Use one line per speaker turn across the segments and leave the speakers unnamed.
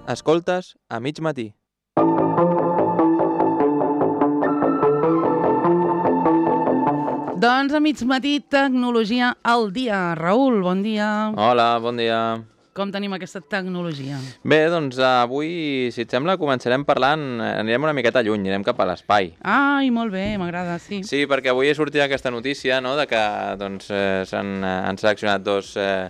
Escoltes a mig matí.
Doncs a mig matí, tecnologia al dia. Raül, bon dia.
Hola, bon dia.
Com tenim aquesta tecnologia?
Bé, doncs avui, si et sembla, començarem parlant, anirem una miqueta lluny, anirem cap a l'espai.
Ai, molt bé, m'agrada, sí.
Sí, perquè avui he sortit aquesta notícia, no?, de que doncs, han seleccionat dos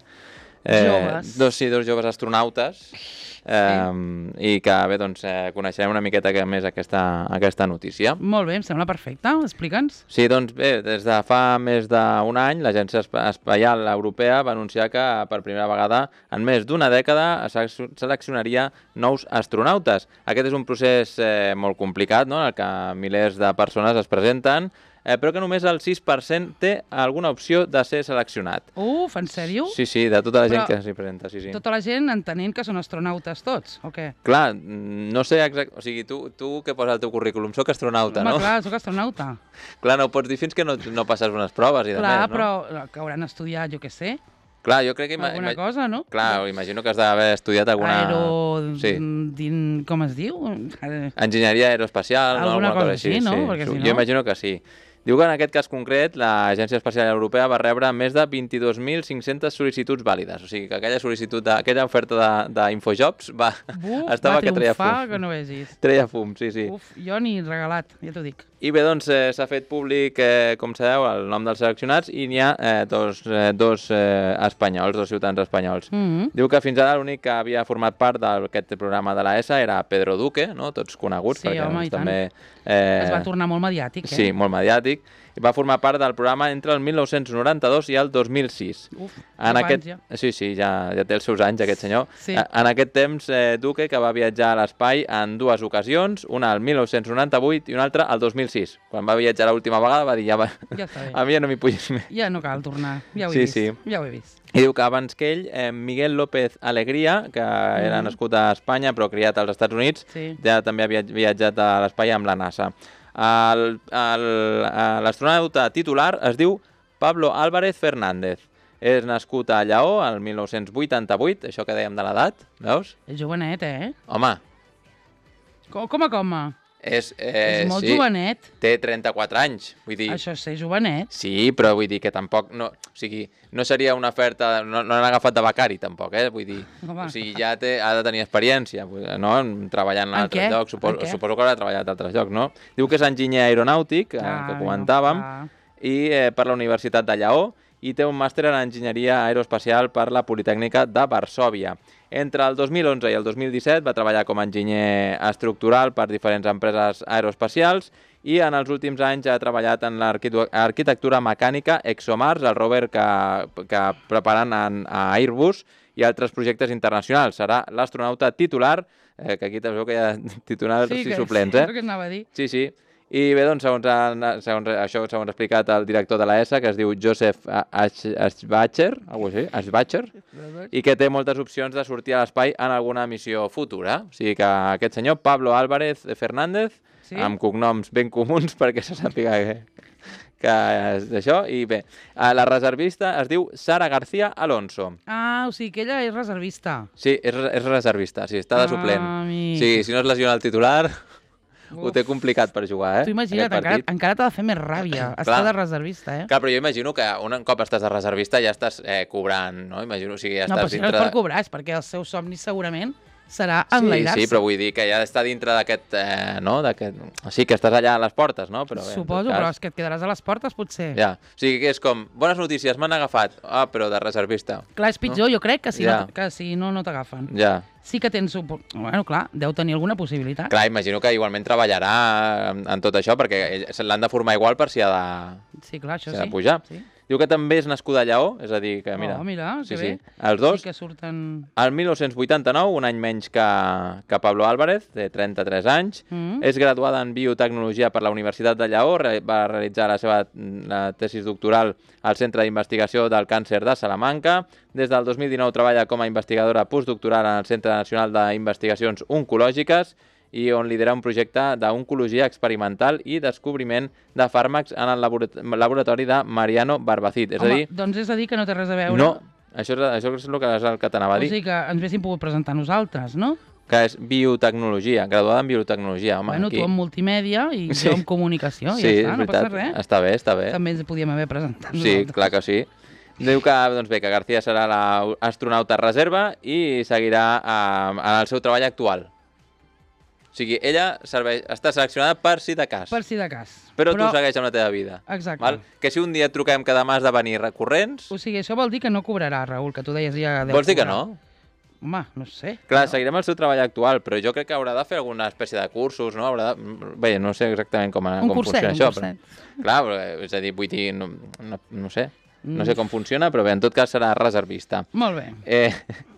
joves astronautes i que, bé, doncs, coneixerem una miqueta més aquesta notícia.
Molt bé, em sembla perfecte. Explica'ns.
Sí, doncs bé, des de fa més d'un any l'Agència Espacial Europea va anunciar que per primera vegada en més d'una dècada seleccionaria nous astronautes. Aquest és un procés molt complicat, no?, en el que milers de persones es presenten, però que només el 6% té alguna opció de ser seleccionat.
En sèrio?
Sí, de tota la gent que s'hi presenta, sí.
Tota la gent entenent que són astronautes tots, o què?
Clar, no sé exactament... O sigui, tu què poses al teu currículum? Soc astronauta, no?
Home, clar, soc astronauta.
Clar, no ho pots dir fins que no passes unes proves i de més, no?
Clar, però que hauran estudiat, jo què sé.
Clar, jo crec que...
Alguna cosa, no?
Clar, imagino que has d'haver estudiat alguna...
Com es diu?
Enginyeria aeroespacial, no?
Alguna cosa així, no? Perquè si no...
Jo imagino que sí. Diu que en aquest cas concret l'Agència Espacial Europea va rebre més de 22.500 sol·licituds vàlides. O sigui que aquella oferta d'Infojobs estava que treia fum.
Va triomfar, que no vegis.
Treia fum, sí.
Jo ni regalat, ja t'ho dic.
I bé, doncs s'ha fet públic, com sabeu, el nom dels seleccionats i n'hi ha dos espanyols, dos ciutadans espanyols. Diu que fins ara l'únic que havia format part d'aquest programa de l'ESA era Pedro Duque, no? Tots coneguts.
Sí, home, i tant.
També,
es va tornar molt mediàtic,
Sí, molt mediàtic. I va formar part del programa entre el 1992 i el 2006.
Anys ja.
Sí, ja té els seus anys, aquest senyor.
Sí.
En aquest temps, Duque, que va viatjar a l'espai en dues ocasions, una al 1998 i una altra al 2006. Quan va viatjar l'última vegada va dir, ja
està bé.
A mi ja no m'hi pugis més.
Ja no cal tornar, ja ho he vist. Ja ho he vist.
I diu que abans que ell, Miguel López Alegría, que era nascut a Espanya però criat als Estats Units, ja també havia viatjat a l'espai amb la NASA. L'astronauta titular es diu Pablo Álvarez Fernández. És nascut a Lleó el 1988, això que dèiem de l'edat, veus?
És jovenet,
Home.
Com? És molt jovenet.
Té 34 anys, vull dir...
Això és ser jovenet.
Sí, però vull dir que tampoc... No, o sigui, no seria una oferta... No l'han agafat de becari, tampoc, Vull dir... O sigui, ja ha de tenir experiència, no?, treballant en altres llocs. Suposo que haurà treballat a altres llocs, no? Diu que és enginyer aeronàutic, que comentàvem, i per la Universitat de Lleó, i té un màster en enginyeria aeroespacial per la Politècnica de Varsòvia. Entre el 2011 i el 2017 va treballar com a enginyer estructural per diferents empreses aeroespacials i en els últims anys ha treballat en l'arquitectura mecànica ExoMars, el rover que preparen a Airbus i altres projectes internacionals. Serà l'astronauta titular, que aquí també veu que hi ha titulars i suplents,
Sí, és el que anava a dir.
Sí. I bé, doncs, segons ha explicat el director de l'ESA, que es diu Joseph Aschbacher, i que té moltes opcions de sortir a l'espai en alguna missió futura. O sigui que aquest senyor, Pablo Álvarez Fernández, amb cognoms ben comuns perquè se sàpiga que és d'això. I bé, la reservista es diu Sara García Alonso.
O sigui que ella és reservista.
Sí, és reservista, sí, està de suplent. Sí, si no es lesiona el titular... Ho té complicat per jugar,
Tu imagina't, encara t'ha de fer més ràbia estar de reservista,
Clar, però jo imagino que un cop estàs de reservista ja estàs cobrant, no? Imagino, o sigui, ja estàs
dintre... No, però si no és per cobrar, és perquè el seu somni segurament serà enlairar-se.
Sí, però vull dir que ja està dintre d'aquest, no? Sí, que estàs allà a les portes, no?
Suposo, però és que et quedaràs a les portes, potser.
Ja, o sigui que és com, bones notícies, m'han agafat, però de reservista.
Clar, és pitjor, jo crec, que si no t'agafen.
Ja.
Sí que tens... Bueno, clar, deu tenir alguna possibilitat.
Clar, imagino que igualment treballarà en tot això, perquè l'han de formar igual per si ha de...
Sí, clar, això sí.
Ha de pujar.
Sí.
Diu que també és nascuda a Lleó, és a dir, que mira...
que bé.
Els dos.
Sí que surten...
El 1989, un any menys que Pablo Álvarez, de 33 anys, és graduada en biotecnologia per la Universitat de Lleó, va realitzar la seva tesis doctoral al Centre d'Investigació del Càncer de Salamanca. Des del 2019 treballa com a investigadora postdoctoral en el Centre Nacional d'Investigacions Oncològiques i on lidera un projecte d'oncologia experimental i descobriment de fàrmacs en el laboratori de Mariano Barbacid.
Doncs és a dir que no té res a veure...
No, això és el que t'anava a dir.
O sigui que ens haguéssim pogut presentar nosaltres, no?
Que és biotecnologia, graduada en biotecnologia. Home,
bueno, tu en multimèdia i jo en comunicació, ja està, no passa res.
Està bé, està bé.
També ens podíem haver presentat.
Sí, clar que sí. Diu que, doncs bé, que García serà l'astronauta reserva i seguirà en el seu treball actual. O sigui, ella està seleccionada per si de cas.
Per si de cas.
Però tu segueix amb la teva vida.
Exacte.
Val? Que si un dia et truquem que demà has de venir recurrents...
O sigui, això vol dir que no cobrarà, Raül, que tu deies ja...
Vols dir que no?
Home, no sé.
Clar, seguirem el seu treball actual, però jo crec que haurà de fer alguna espècie de cursos, no? Bé, no sé exactament com funciona això. Un curset. Clar, és a dir, vull dir, no sé. No sé com funciona, però bé, en tot cas serà reservista.
Molt bé.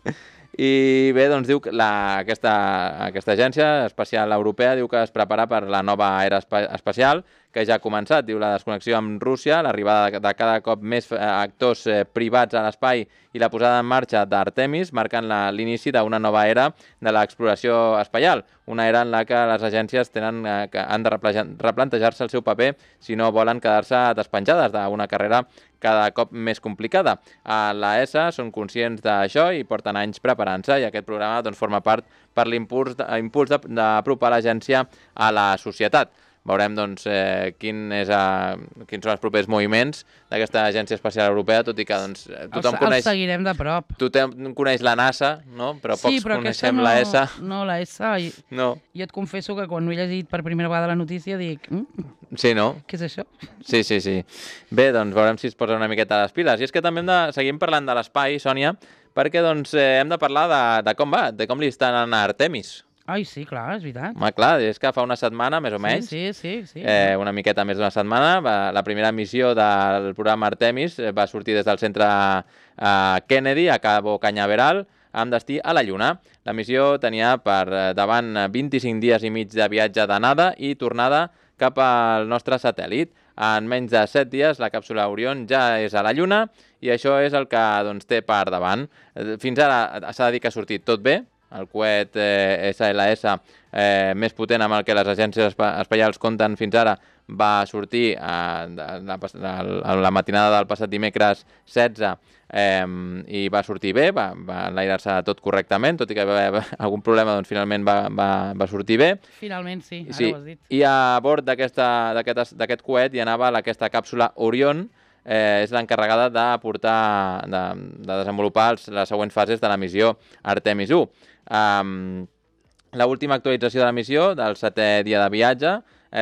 I bé, doncs diu que aquesta agència espacial europea diu que es prepara per la nova era espacial, que ja ha començat. Diu la desconnexió amb Rússia, l'arribada de cada cop més actors privats a l'espai i la posada en marxa d'Artemis marquen l'inici d'una nova era de l'exploració espacial, una era en la que les agències han de replantejar-se el seu paper si no volen quedar-se despenjades d'una carrera cada cop més complicada. A l'ESA són conscients d'això i porten anys preparant-se i aquest programa forma part per l'impuls d'apropar l'agència a la societat. Veurem quins són els propers moviments d'aquesta Agència Espacial Europea, tot i que tothom coneix...
Els seguirem de prop.
Tothom coneix la NASA, no? Però pocs coneixem la ESA.
No, la ESA...
No.
I et confesso que quan ho he llegit per primera vegada la notícia dic...
Sí, no?
Què és això?
Sí. Bé, doncs veurem si es posa una miqueta a les piles. I és que també seguim parlant de l'espai, Sònia, perquè hem de parlar de com va, de com li estan anant a Artemis.
Ai, sí, clar, és veritat.
Home, clar, és que fa una setmana, més o menys,
sí.
una miqueta més d'una setmana, la primera missió del programa Artemis va sortir des del centre Kennedy, a Cabo Cañaveral, amb destí a la Lluna. La missió tenia per davant 25 dies i mig de viatge d'anada i tornada cap al nostre satèl·lit. En menys de 7 dies la càpsula Orion ja és a la Lluna i això és el que té per davant. Fins ara s'ha de dir que ha sortit tot bé. El coet SLS més potent amb el que les agències espacials compten fins ara va sortir a la matinada del passat dimecres 16 i va sortir bé, va enlairar-se tot correctament, tot i que va haver algun problema, doncs finalment va sortir bé.
Finalment sí, ara ho has dit.
I a bord d'aquest coet hi anava aquesta càpsula Orion, és l'encarregada de desenvolupar les següents fases de la missió Artemis 1. L'última actualització de la missió, del 7è dia de viatge,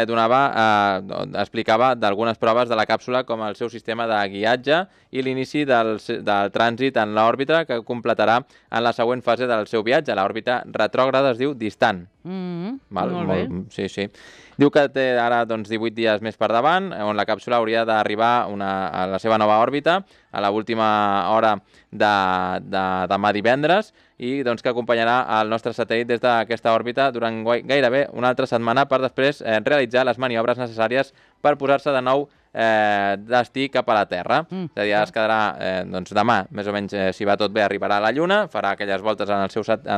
explicava d'algunes proves de la càpsula com el seu sistema de guiatge i l'inici del trànsit en l'òrbita que completarà en la següent fase del seu viatge. L'òrbita retrògrada es diu distant.
Molt bé.
Sí. Diu que té ara 18 dies més per davant, on la càpsula hauria d'arribar a la seva nova òrbita a l'última hora de demà divendres i que acompanyarà el nostre satèl·lit des d'aquesta òrbita durant gairebé una altra setmana per després realitzar les maniobres necessàries per posar-se de nou destí cap a la Terra. És a dir, es quedarà demà, més o menys, si va tot bé, arribarà a la Lluna, farà aquelles voltes a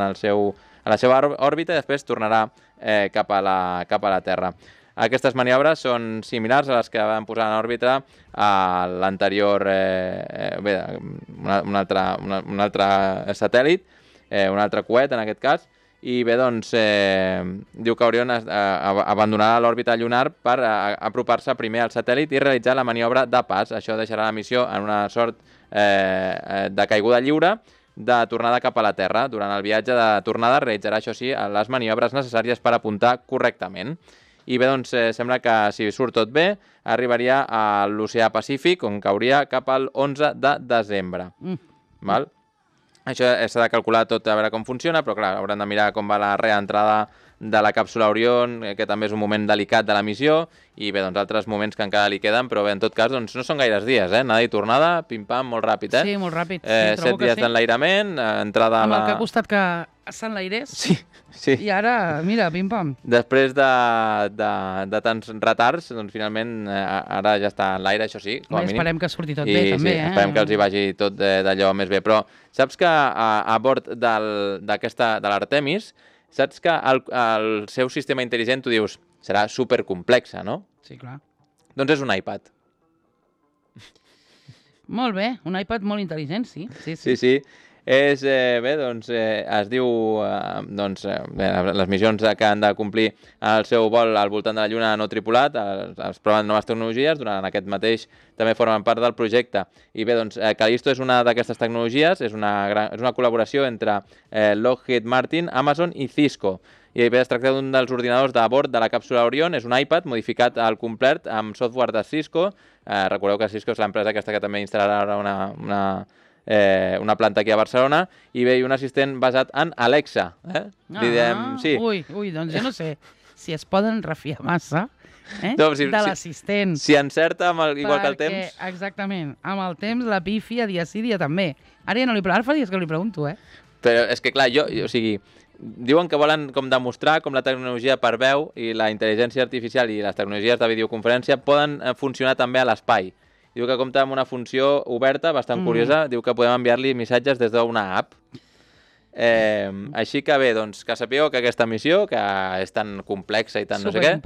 la seva òrbita i després tornarà cap a la Terra. Aquestes maniobres són similars a les que van posar en òrbita a l'anterior, un altre satèl·lit, un altre coet en aquest cas, i bé, diu que Orion abandonarà l'òrbita lunar per apropar-se primer al satèl·lit i realitzar la maniobra de pas. Això deixarà la missió en una sort de caiguda lliure de tornada cap a la Terra. Durant el viatge de tornada realitzarà, això sí, les maniobres necessàries per apuntar correctament. I bé, sembla que si surt tot bé, arribaria a l'oceà Pacífic, on cauria cap al 11 de desembre. Val? Això s'ha de calcular tot a veure com funciona, però clar, hauran de mirar com va la reentrada de la càpsula Orion, que també és un moment delicat de la missió, i bé, altres moments que encara li queden, però bé, en tot cas, no són gaires dies, anada i tornada, pim-pam, molt ràpid,
Sí, molt ràpid.
7 dies d'enlairament, entrada a la...
Amb el que ha costat que s'enlairés.
Sí.
I ara, mira, pim-pam.
Després de tants retards, finalment, ara ja està en l'aire, això sí, com a mínim.
Esperem que surti tot bé, també,
Sí, esperem que els hi vagi tot d'allò més bé. Però saps que a bord de l'Artemis, saps que el seu sistema intel·ligent, tu dius, serà supercomplexa, no?
Sí, clar.
Doncs és un iPad.
Molt bé, un iPad molt intel·ligent, sí.
Sí. Bé, doncs, es diu, les missions que han de complir el seu vol al voltant de la Lluna no tripulat, es proven noves tecnologies, durant aquest mateix també formen part del projecte. I bé, doncs, Callisto és una d'aquestes tecnologies, és una col·laboració entre Lockheed Martin, Amazon i Cisco. I bé, es tracta d'un dels ordinadors de bord de la càpsula Orion, és un iPad modificat al complet amb software de Cisco. Recordeu que Cisco és l'empresa aquesta que també instal·larà ara una planta aquí a Barcelona, i bé, un assistent basat en Alexa.
Sí. Ui, doncs jo no sé si es poden refiar massa de l'assistent.
Si encerta igual que el temps...
Exactament, amb el temps la pifia dia sí, dia també. Ara ja no ara fa dies que li pregunto,
Però és que clar, o sigui, diuen que volen com demostrar com la tecnologia per veu i la intel·ligència artificial i les tecnologies de videoconferència poden funcionar també a l'espai. Diu que compta amb una funció oberta, bastant curiosa, diu que podem enviar-li missatges des d'una app. Així que bé, doncs, que sapigueu que aquesta missió, que és tan complexa i tan no sé què,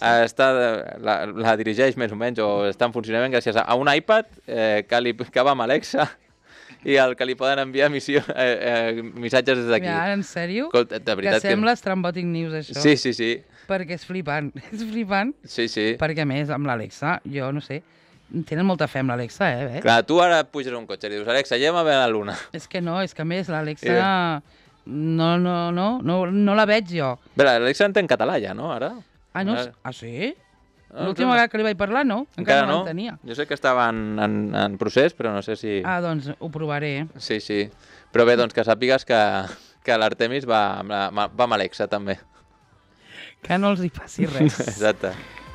la dirigeix més o menys, o està en funcionament gràcies a un iPad que va amb Alexa i el que li poden enviar missatges des d'aquí.
En sèrio? Que sembla Estrambòtic News, això.
Sí.
Perquè és flipant. És flipant.
Sí.
Perquè, a més, amb l'Alexa, jo no sé, tenen molta fe amb l'Alexa,
Clar, tu ara puges un cotxe i dius, Alexa, lleva'm a veure la Luna.
És que no, és que a més l'Alexa no la veig jo.
Bé, l'Alexa entén català ja, no, ara?
Ah, sí? L'última vegada que li vaig parlar, no? Encara no l'entenia.
Jo sé que estava en procés, però no sé si...
Ah, doncs ho provaré.
Sí. Però bé, doncs que sàpigues que l'Artemis va amb Alexa, també.
Que no els hi passi res.
Exacte.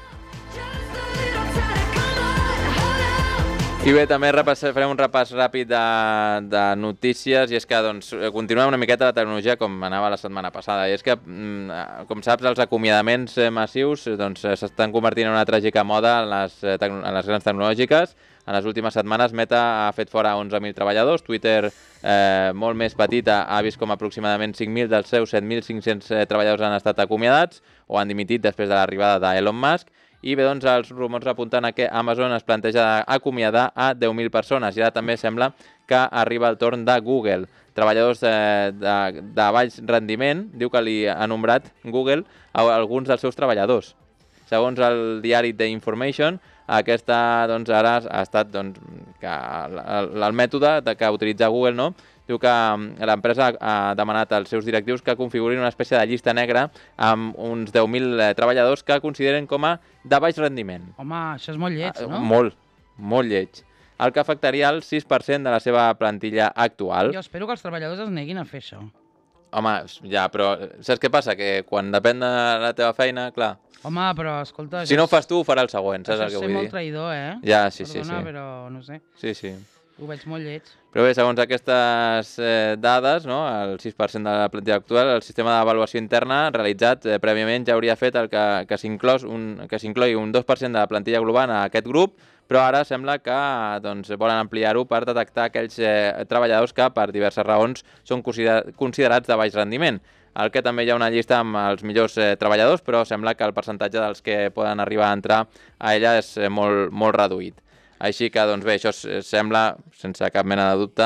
I bé, també farem un repàs ràpid de notícies, i és que doncs, continuem una miqueta la tecnologia com anava la setmana passada. I és que, com saps, els acomiadaments massius s'estan convertint en una tràgica moda en les grans tecnològiques. En les últimes setmanes Meta ha fet fora 11.000 treballadors, Twitter, molt més petita, ha vist com aproximadament 5.000 dels seus 7.500 treballadors han estat acomiadats o han dimitit després de l'arribada d'Elon Musk. I bé, doncs, els rumors apunten a que Amazon es planteja acomiadar a 10.000 persones. I ara també sembla que arriba el torn de Google. Treballadors de baix rendiment, diu que li ha nombrat Google a alguns dels seus treballadors. Segons el diari The Information, aquesta ara ha estat que el mètode que utilitza Google, no? Diu que l'empresa ha demanat als seus directius que configurin una espècie de llista negra amb uns 10.000 treballadors que consideren com a de baix rendiment.
Home, això és molt lleig, no?
Molt lleig. El que afectaria el 6% de la seva plantilla actual.
Jo espero que els treballadors es neguin a fer això.
Home, ja, però saps què passa? Que quan depèn de la teva feina, clar...
Home, però escolta...
Si no ho fas tu, ho farà el següent, saps el que vull dir?
Això és ser molt traïdor,
Ja, sí.
Perdona, però no sé.
Sí.
Ho veig molt lleig.
Però bé, segons aquestes dades, no, el 6% de la plantilla actual, el sistema d'avaluació interna realitzat prèviament ja hauria fet que s'inclogui un 2% de la plantilla global a aquest grup, però ara sembla que volen ampliar-ho per detectar aquells treballadors que per diverses raons són considerats de baix rendiment. El que també hi ha una llista amb els millors treballadors, però sembla que el percentatge dels que poden arribar a entrar a ella és molt reduït. Així que, doncs bé, això sembla, sense cap mena de dubte,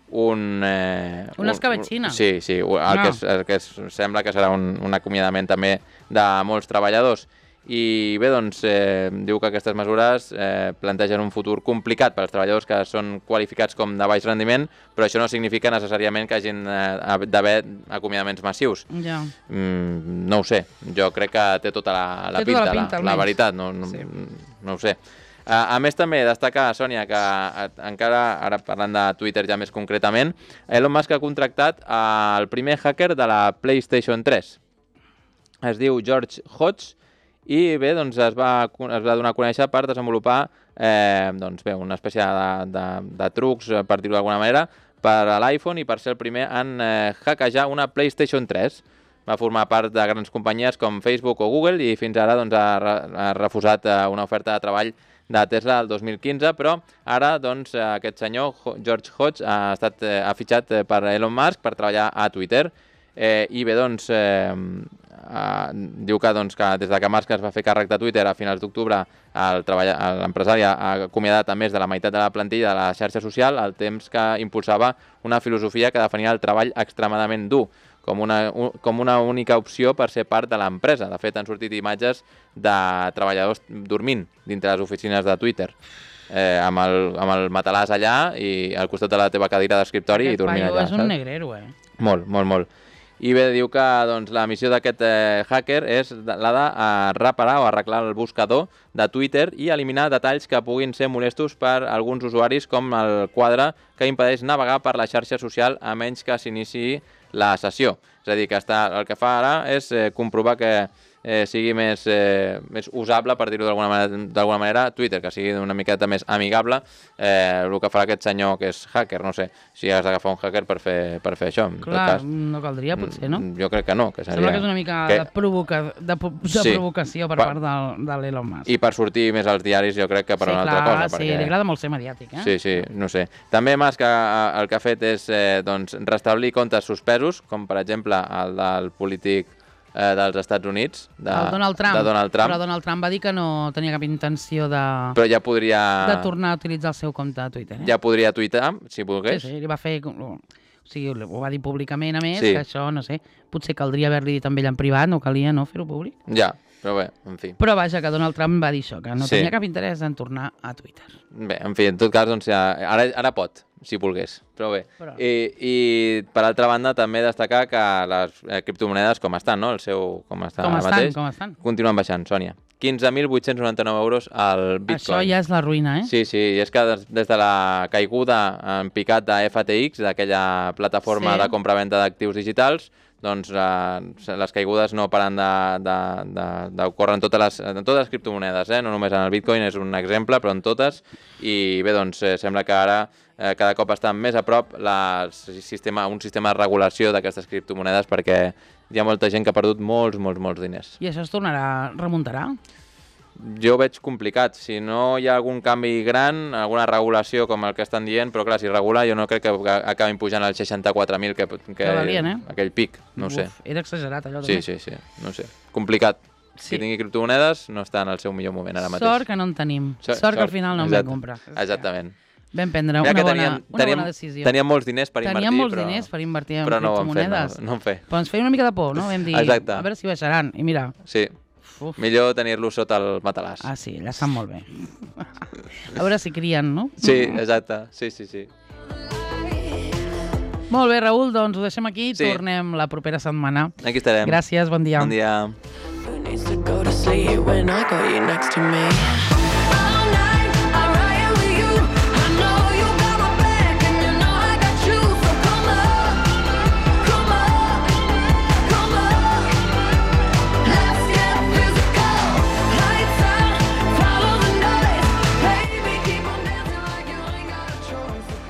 una escabetxina.
Sí, el que sembla que serà un acomiadament també de molts treballadors. I bé, doncs, diu que aquestes mesures plantegen un futur complicat per als treballadors que són qualificats com de baix rendiment, però això no significa necessàriament que hagin d'haver acomiadaments massius.
Ja.
No ho sé, jo crec que té tota la pinta, la veritat, no ho sé. A més, també destacar, Sònia, que encara, ara parlant de Twitter ja més concretament, Elon Musk ha contractat el primer hacker de la PlayStation 3. Es diu George Hodge i bé, doncs es va donar a conèixer per desenvolupar una espècie de trucs, per dir-ho d'alguna manera, per a l'iPhone i per ser el primer en hackejar una PlayStation 3. Va formar part de grans companyies com Facebook o Google i fins ara ha refusat una oferta de treball de Tesla el 2015, però ara aquest senyor, George Hodge, ha fitxat per Elon Musk per treballar a Twitter. I bé, diu que des que Musk es va fer càrrec de Twitter a finals d'octubre, l'empresari ha acomiadat a més de la meitat de la plantilla de la xarxa social, al temps que impulsava una filosofia que defenia el treball extremadament dur, com una única opció per ser part de l'empresa. De fet, han sortit imatges de treballadors dormint dintre les oficines de Twitter, amb el matalàs allà i al costat de la teva cadira d'escriptori i dormint allà.
Aquest paio és un negrero,
Molt, molt, molt. I bé, diu que la missió d'aquest hacker és la de reparar o arreglar el buscador de Twitter i eliminar detalls que puguin ser molestos per alguns usuaris, com el quadre que impedeix navegar per la xarxa social a menys que s'iniciï la sessió. És a dir, que el que fa ara és comprovar que sigui més usable, per dir-ho d'alguna manera, Twitter, que sigui una miqueta més amigable, el que farà aquest senyor que és hacker, no sé, si has d'agafar un hacker per fer això.
Clar, no caldria, potser, no?
Jo crec que no.
Sembla que és una mica de provocació per part de l'Elon Musk.
I per sortir més als diaris, jo crec que per una altra cosa.
Sí, li agrada molt ser mediàtic,
Sí, no sé. També Musk el que ha fet és restablir comptes suspesos, com per exemple el del polític dels Estats Units, de Donald Trump.
Però Donald Trump va dir que no tenia cap intenció de tornar a utilitzar el seu compte de Twitter.
Ja podria tuitar, si volgués.
Sí, li va fer... O sigui, ho va dir públicament, a més, que això, no sé, potser caldria haver-li dit amb ell en privat, no calia fer-ho públic.
Ja, però bé, en fi.
Però vaja, que Donald Trump va dir això, que no tenia cap interès en tornar a Twitter.
Bé, en fi, en tot cas, doncs ara pot, si volgués, però bé. I per altra banda, també destacar que les criptomonedes com estan, no? Com estan? Continuen baixant, Sònia. 15.899 euros al Bitcoin.
Això ja és la ruïna,
Sí, és que des de la caiguda en picat de FTX, d'aquella plataforma de compra-venda d'actius digitals, doncs les caigudes no paren d'ocórrer en totes les criptomonedes, no només en el Bitcoin, és un exemple, però en totes. I bé, doncs sembla que ara cada cop està més a prop un sistema de regulació d'aquestes criptomonedes, perquè hi ha molta gent que ha perdut molts diners.
I això es remuntarà?
Jo ho veig complicat. Si no hi ha algun canvi gran, alguna regulació com el que estan dient, però clar, si regula jo no crec que acabin pujant als 64.000 que valien, aquell pic, no ho sé.
Era exagerat allò.
Sí, no sé. Complicat. Qui tingui criptomonedes no està en el seu millor moment ara mateix.
Sort que no en tenim. Sort que al final no en vam comprar.
Exactament.
Vam prendre una bona decisió.
Teníem molts diners per invertir,
en criptomonedes.
No en fer.
Però ens feia una mica de por, no? Vam dir, a veure si baixaran. I mira...
Sí. Millor tenir-los sota el matalàs.
Ah, sí, allà estan molt bé. A veure si crien, no?
Sí, exacte. Sí.
Molt bé, Raül, doncs ho deixem aquí i tornem la propera setmana.
Aquí estarem.
Gràcies, bon dia.
Bon dia.